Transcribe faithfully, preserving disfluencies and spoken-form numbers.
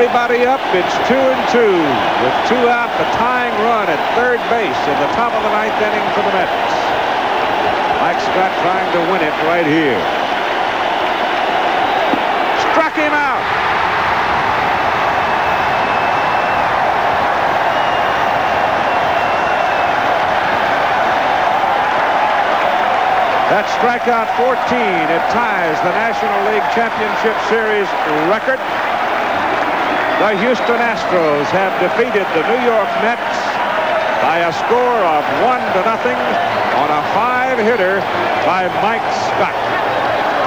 everybody up. It's two and two with two out. The tying run at third base in the top of the ninth inning for the Mets. Mike Scott trying to win it right here. Struck him out. That's strikeout fourteen. It ties the National League Championship Series record. The Houston Astros have defeated the New York Mets by a score of one to nothing on a five-hitter by Mike Scott.